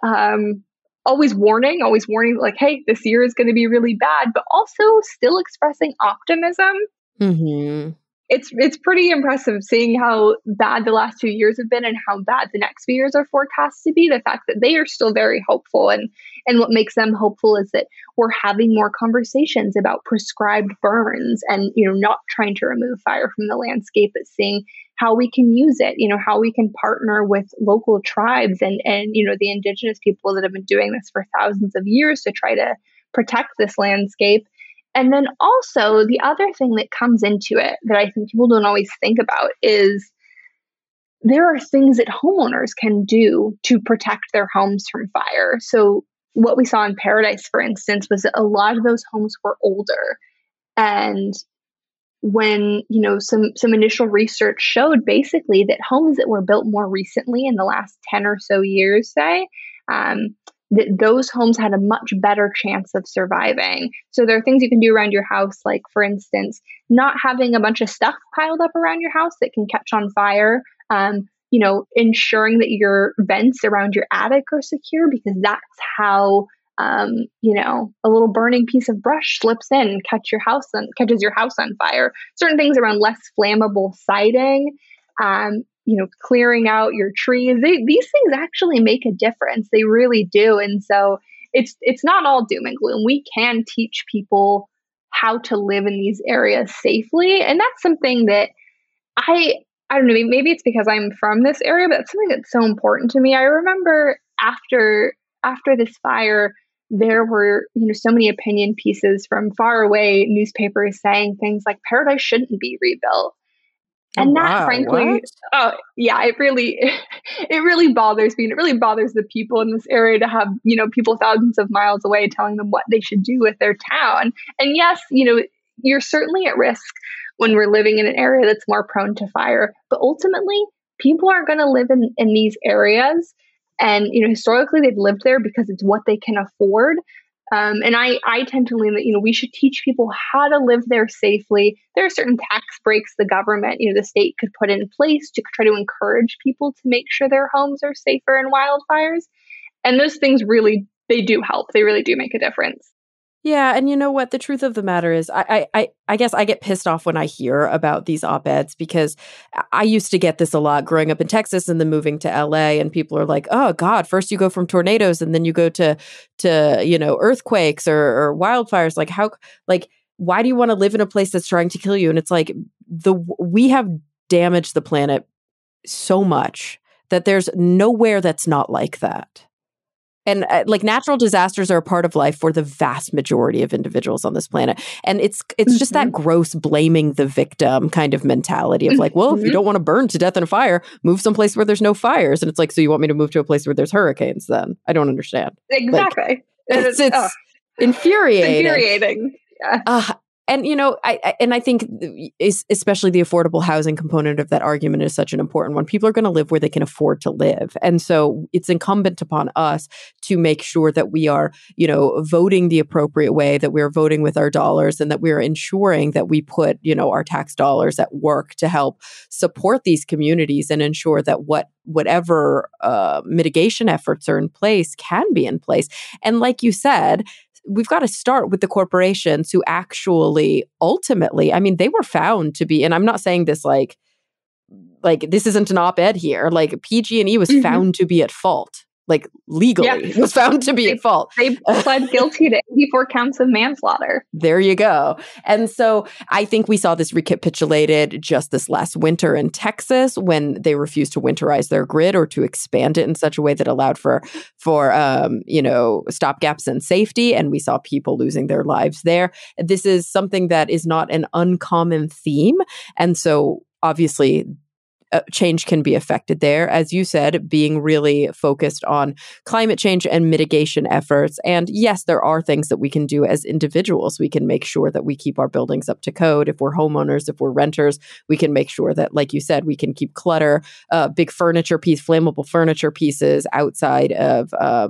Speaker 2: always warning, like, hey, this year is going to be really bad, but also still expressing optimism.
Speaker 1: Mm-hmm.
Speaker 2: It's pretty impressive seeing how bad the last 2 years have been and how bad the next few years are forecast to be. The fact that they are still very hopeful, and what makes them hopeful is that we're having more conversations about prescribed burns, and not trying to remove fire from the landscape, but seeing how we can use it, how we can partner with local tribes and the indigenous people that have been doing this for thousands of years to try to protect this landscape. And then also the other thing that comes into it that I think people don't always think about is there are things that homeowners can do to protect their homes from fire. So what we saw in Paradise, for instance, was that a lot of those homes were older. And when, some initial research showed basically that homes that were built more recently in the last 10 or so years, say, that those homes had a much better chance of surviving. So there are things you can do around your house, like, for instance, not having a bunch of stuff piled up around your house that can catch on fire. Ensuring that your vents around your attic are secure, because that's how a little burning piece of brush slips in and catches your house on fire. Certain things around less flammable siding. clearing out your trees. These things actually make a difference. They really do. And so it's not all doom and gloom. We can teach people how to live in these areas safely. And that's something that I don't know, maybe it's because I'm from this area, but it's something that's so important to me. I remember after this fire, there were, so many opinion pieces from far away newspapers saying things like Paradise shouldn't be rebuilt.
Speaker 1: Oh,
Speaker 2: And that
Speaker 1: wow.
Speaker 2: frankly,
Speaker 1: What?
Speaker 2: oh yeah, it really bothers me. And it really bothers the people in this area to have, people thousands of miles away telling them what they should do with their town. And yes, you're certainly at risk when we're living in an area that's more prone to fire. But ultimately, people are going to live in these areas. And, historically, they've lived there because it's what they can afford. And I tend to lean that, we should teach people how to live there safely. There are certain tax breaks the government, the state could put in place to try to encourage people to make sure their homes are safer in wildfires. And those things really, they do help. They really do make a difference.
Speaker 1: Yeah, and you know what? The truth of the matter is, I guess I get pissed off when I hear about these op-eds because I used to get this a lot growing up in Texas and then moving to LA, and people are like, "Oh God, first you go from tornadoes and then you go to earthquakes or wildfires. Why do you want to live in a place that's trying to kill you?" And it's like we have damaged the planet so much that there's nowhere that's not like that. And natural disasters are a part of life for the vast majority of individuals on this planet. And it's just that gross blaming the victim kind of mentality of well, if you don't want to burn to death in a fire, move someplace where there's no fires. And it's like, so you want me to move to a place where there's hurricanes then? I don't understand.
Speaker 2: Exactly.
Speaker 1: It's infuriating.
Speaker 2: It's infuriating. Yeah.
Speaker 1: And I think especially the affordable housing component of that argument is such an important one. People are going to live where they can afford to live, and so it's incumbent upon us to make sure that we are, voting the appropriate way, that we are voting with our dollars, and that we are ensuring that we put, our tax dollars at work to help support these communities and ensure that whatever mitigation efforts are in place can be in place. And like you said, we've got to start with the corporations who actually ultimately, they were found to be, and I'm not saying this like this isn't an op-ed here, PG&E was found to be at fault. Legally was found to be at fault.
Speaker 2: They pled guilty to 84 counts of manslaughter.
Speaker 1: There you go. And so I think we saw this recapitulated just this last winter in Texas when they refused to winterize their grid or to expand it in such a way that allowed for stopgaps and safety. And we saw people losing their lives there. This is something that is not an uncommon theme. And so obviously, change can be affected there. As you said, being really focused on climate change and mitigation efforts. And yes, there are things that we can do as individuals. We can make sure that we keep our buildings up to code. If we're homeowners, if we're renters, we can make sure that, like you said, we can keep clutter, big flammable furniture pieces outside of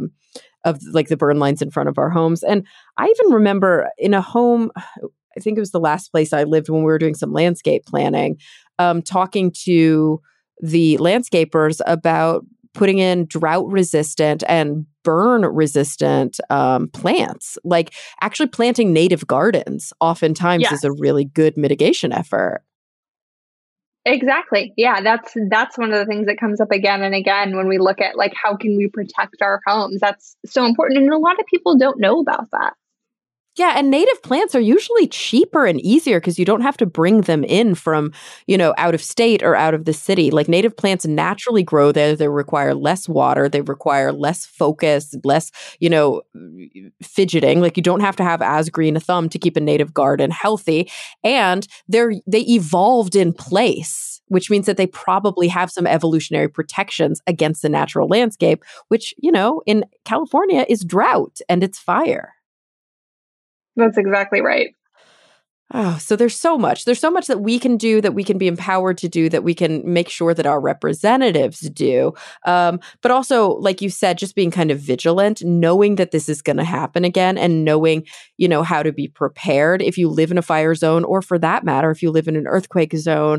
Speaker 1: the burn lines in front of our homes. And I even remember in a home, I think it was the last place I lived when we were doing some landscape planning, talking to the landscapers about putting in drought-resistant and burn-resistant plants. Actually planting native gardens oftentimes is a really good mitigation effort.
Speaker 2: Exactly. Yeah, that's one of the things that comes up again and again when we look at how can we protect our homes. That's so important. And a lot of people don't know about that.
Speaker 1: Yeah, and native plants are usually cheaper and easier because you don't have to bring them in from, out of state or out of the city. Native plants naturally grow there. They require less water. They require less focus, less, fidgeting. You don't have to have as green a thumb to keep a native garden healthy. And they evolved in place, which means that they probably have some evolutionary protections against the natural landscape, which, in California is drought and it's fire.
Speaker 2: That's exactly right.
Speaker 1: Oh, so there's so much. There's so much that we can do, that we can be empowered to do, that we can make sure that our representatives do. But also, like you said, just being kind of vigilant, knowing that this is going to happen again and knowing, how to be prepared if you live in a fire zone, or for that matter, if you live in an earthquake zone,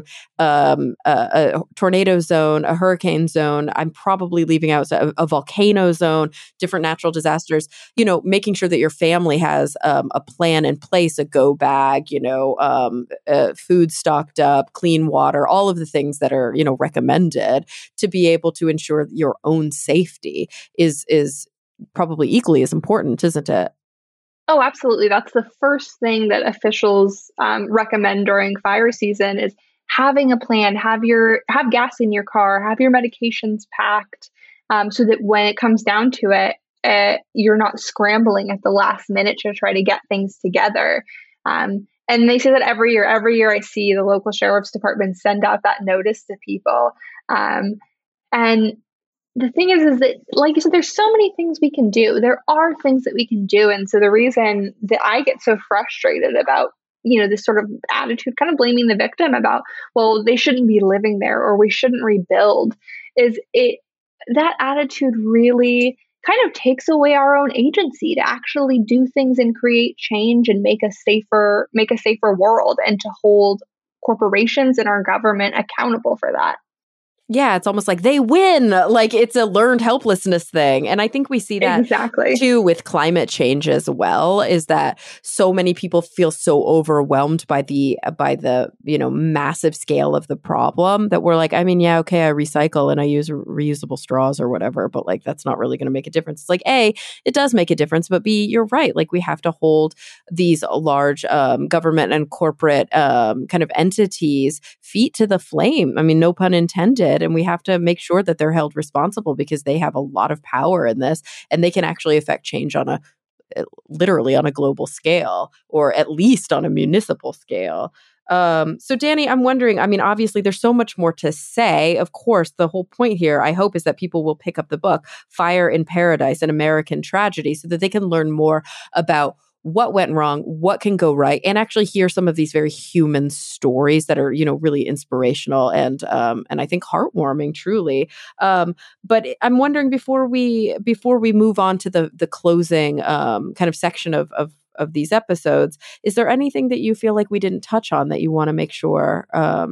Speaker 1: a tornado zone, a hurricane zone. I'm probably leaving out a volcano zone, different natural disasters, making sure that your family has a plan in place, a go bag, food stocked up, clean water, all of the things that are, recommended to be able to ensure your own safety is probably equally as important, isn't it?
Speaker 2: Oh, absolutely. That's the first thing that officials recommend during fire season is having a plan, have gas in your car, have your medications packed, so that when it comes down to it, you're not scrambling at the last minute to try to get things together. And they say that every year. Every year, I see the local sheriff's department send out that notice to people. And the thing is that, like you said, there's so many things we can do. There are things that we can do. And so the reason that I get so frustrated about, this sort of attitude, kind of blaming the victim about, well, they shouldn't be living there or we shouldn't rebuild, is that attitude really kind of takes away our own agency to actually do things and create change and make a safer world, and to hold corporations and our government accountable for that.
Speaker 1: Yeah, it's almost like they win. Like it's a learned helplessness thing. And I think we see that
Speaker 2: Exactly.
Speaker 1: too with climate change as well, is that so many people feel so overwhelmed by the massive scale of the problem that we're like, I mean, yeah, okay, I recycle and I use reusable straws or whatever, but like that's not really going to make a difference. It's like, A, it does make a difference, but B, you're right. Like we have to hold these large government and corporate kind of entities feet to the flame. I mean, no pun intended. And we have to make sure that they're held responsible because they have a lot of power in this and they can actually affect change on literally on a global scale, or at least on a municipal scale. So Danny, I'm wondering, I mean, obviously there's so much more to say. Of course, the whole point here, I hope, is that people will pick up the book, Fire in Paradise, An American Tragedy, so that they can learn more about what went wrong, what can go right, and actually hear some of these very human stories that are, really inspirational and I think heartwarming, truly. But I'm wondering, before we move on to the closing kind of section of these episodes, is there anything that you feel like we didn't touch on that you want to make sure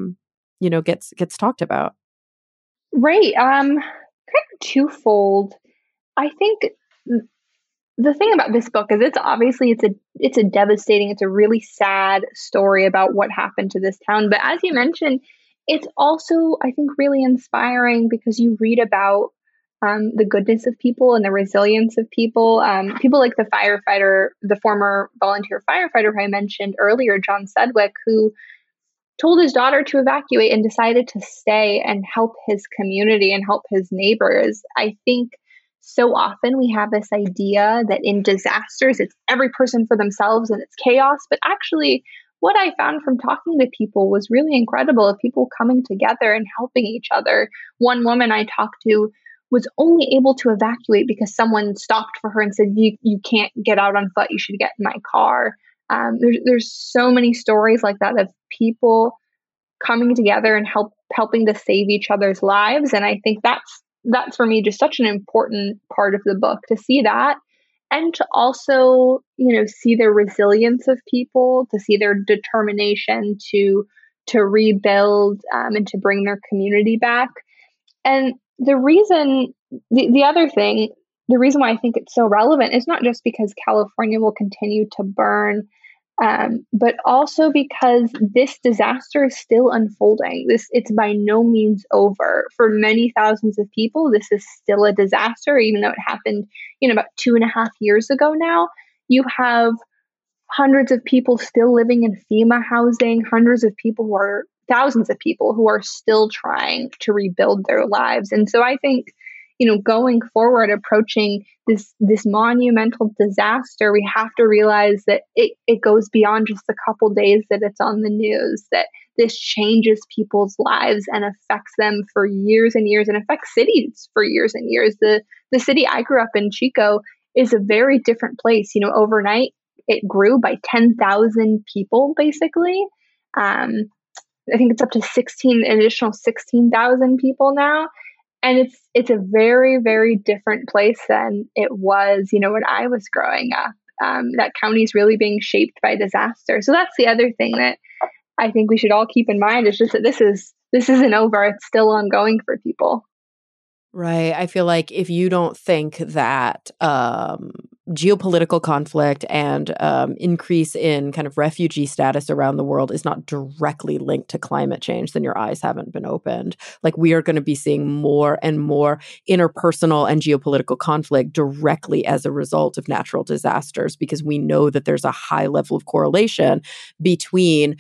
Speaker 1: gets talked about?
Speaker 2: Right. Kind of twofold. I think the thing about this book is it's a devastating, it's a really sad story about what happened to this town. But as you mentioned, it's also, I think, really inspiring because you read about the goodness of people and the resilience of people. People like the former volunteer firefighter who I mentioned earlier, John Sedgwick, who told his daughter to evacuate and decided to stay and help his community and help his neighbors. I think so often we have this idea that in disasters, it's every person for themselves and it's chaos. But actually, what I found from talking to people was really incredible, of people coming together and helping each other. One woman I talked to was only able to evacuate because someone stopped for her and said, you can't get out on foot, you should get in my car. There's so many stories like that of people coming together and helping to save each other's lives. And I think that's for me just such an important part of the book, to see that, and to also, see the resilience of people, to see their determination to rebuild and to bring their community back. And the other thing, the reason why I think it's so relevant is not just because California will continue to burn, but also because this disaster is still unfolding. It's by no means over. For many thousands of people, this is still a disaster, even though it happened, about 2.5 years ago now. You have hundreds of people still living in FEMA housing, thousands of people who are still trying to rebuild their lives. And so I think, going forward, approaching this monumental disaster, we have to realize that it goes beyond just the couple days that it's on the news, that this changes people's lives and affects them for years and years, and affects cities for years and years. The city I grew up in, Chico, is a very different place. Overnight, it grew by 10,000 people, basically. I think it's up to additional 16,000 people now. And it's a very, very different place than it was, when I was growing up. That county is really being shaped by disaster. So that's the other thing that I think we should all keep in mind, is just that this isn't over. It's still ongoing for people.
Speaker 1: Right. I feel like if you don't think that geopolitical conflict and increase in kind of refugee status around the world is not directly linked to climate change, then your eyes haven't been opened. Like, we are going to be seeing more and more interpersonal and geopolitical conflict directly as a result of natural disasters, because we know that there's a high level of correlation between,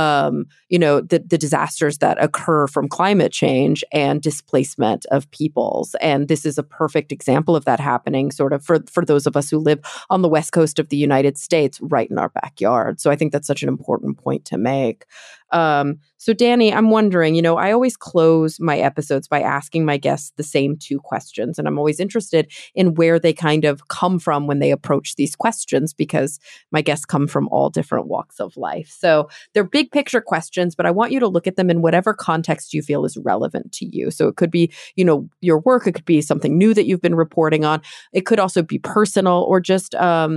Speaker 1: the disasters that occur from climate change and displacement of peoples. And this is a perfect example of that happening sort of for those of us who live on the West Coast of the United States, right in our backyard. So I think that's such an important point to make. So Danny, I'm wondering, I always close my episodes by asking my guests the same two questions. And I'm always interested in where they kind of come from when they approach these questions, because my guests come from all different walks of life. So they're big picture questions, but I want you to look at them in whatever context you feel is relevant to you. So it could be, your work, it could be something new that you've been reporting on. It could also be personal or just,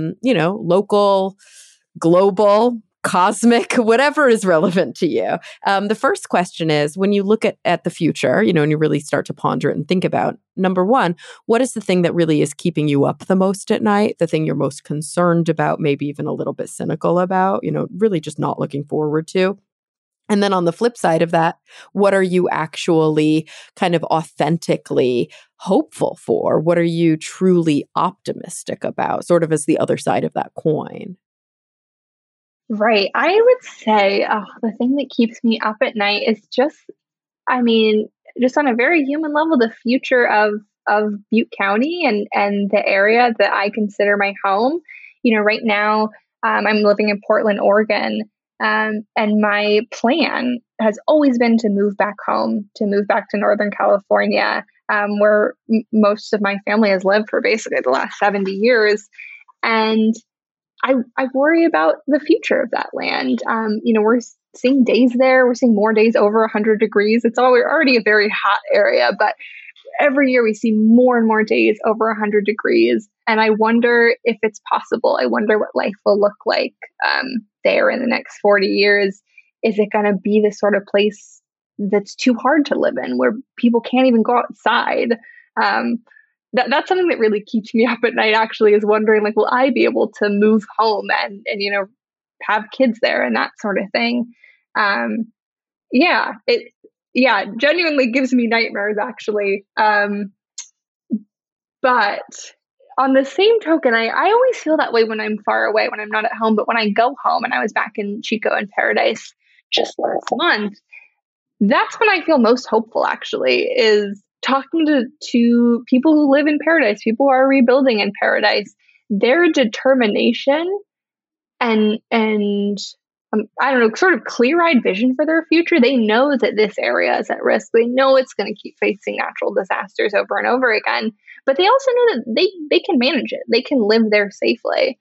Speaker 1: local, global, cosmic, whatever is relevant to you. The first question is, when you look at the future, and you really start to ponder it and think about, number one, what is the thing that really is keeping you up the most at night? The thing you're most concerned about, maybe even a little bit cynical about, really just not looking forward to. And then on the flip side of that, what are you actually kind of authentically hopeful for? What are you truly optimistic about, sort of as the other side of that coin?
Speaker 2: Right. I would say the thing that keeps me up at night is just on a very human level, the future of Butte County and the area that I consider my home. Right now, I'm living in Portland, Oregon, and my plan has always been to move back home, to move back to Northern California, where most of my family has lived for basically the last 70 years. And I worry about the future of that land. We're seeing days there. We're seeing more days over 100 degrees. We're already a very hot area, but every year we see more and more days over 100 degrees. And I wonder if it's possible. I wonder what life will look like there in the next 40 years. Is it going to be the sort of place that's too hard to live in, where people can't even go outside? That's something that really keeps me up at night, actually, is wondering, will I be able to move home and have kids there and that sort of thing. It genuinely gives me nightmares, actually. But on the same token, I always feel that way when I'm far away, when I'm not at home. But when I go home, and I was back in Chico and Paradise just last month, that's when I feel most hopeful, actually, is talking to people who live in Paradise, people who are rebuilding in Paradise. Their determination and I don't know, sort of clear-eyed vision for their future. They know that this area is at risk. They know it's going to keep facing natural disasters over and over again. But they also know that they can manage it. They can live there safely.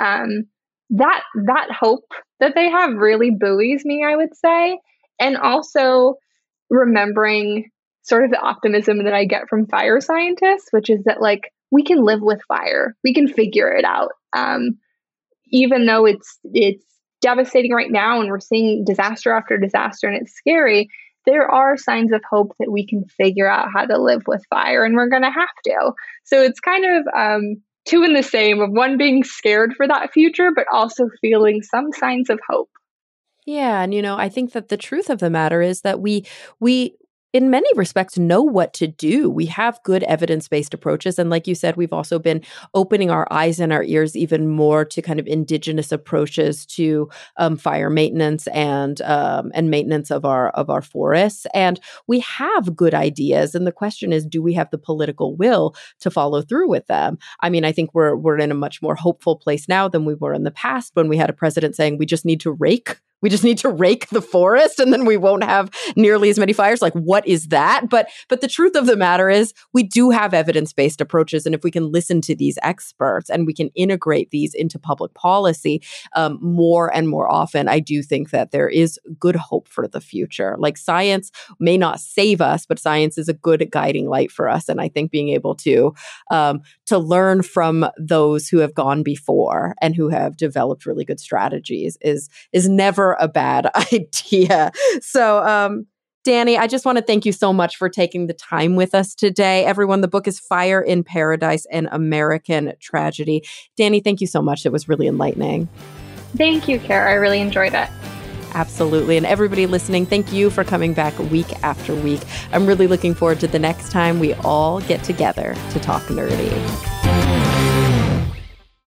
Speaker 2: That hope that they have really buoys me, I would say. And also remembering sort of the optimism that I get from fire scientists, which is that we can live with fire. We can figure it out. Even though it's devastating right now and we're seeing disaster after disaster and it's scary, there are signs of hope that we can figure out how to live with fire, and we're going to have to. So it's kind of two in the same, of one being scared for that future, but also feeling some signs of hope.
Speaker 1: Yeah. And, I think that the truth of the matter is that we in many respects, know what to do. We have good evidence-based approaches. And like you said, we've also been opening our eyes and our ears even more to kind of indigenous approaches to fire maintenance and maintenance of our forests. And we have good ideas. And the question is, do we have the political will to follow through with them? I mean, I think we're in a much more hopeful place now than we were in the past, when we had a president saying we just need to rake the forest and then we won't have nearly as many fires. Like, what is that? But the truth of the matter is, we do have evidence-based approaches. And if we can listen to these experts and we can integrate these into public policy more and more often, I do think that there is good hope for the future. Like, science may not save us, but science is a good guiding light for us. And I think being able to learn from those who have gone before and who have developed really good strategies is never a bad idea. So Dani, I just want to thank you so much for taking the time with us today. Everyone, the book is Fire in Paradise, an American Tragedy. Dani, thank you so much. It was really enlightening.
Speaker 2: Thank you, Kara. I really enjoyed it.
Speaker 1: Absolutely. And everybody listening, thank you for coming back week after week. I'm really looking forward to the next time we all get together to talk nerdy.